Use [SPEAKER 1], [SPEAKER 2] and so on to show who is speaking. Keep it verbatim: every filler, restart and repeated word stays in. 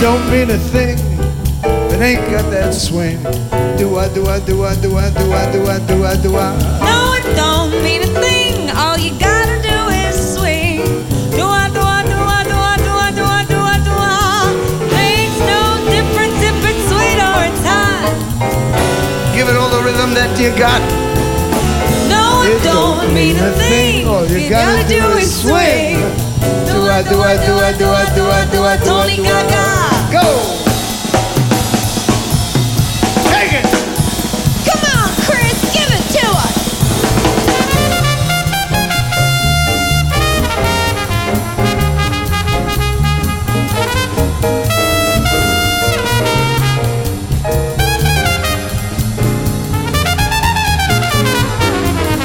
[SPEAKER 1] don't mean a thing if it ain't got that swing. Do I, do I, do I, do I, do I, do I, do I, do I?
[SPEAKER 2] No, it don't mean a thing. All you gotta do is swing. Do I, do I, do I, do I, do I, do I, do I, do I? Makes no difference if it's sweet or it's hot.
[SPEAKER 1] Give it all the rhythm that you got.
[SPEAKER 2] No, it, it don't, don't mean a thing.
[SPEAKER 1] All you, you gotta, gotta do is swing. Do I, do I, do I, do I, do I, do I, do I, do I?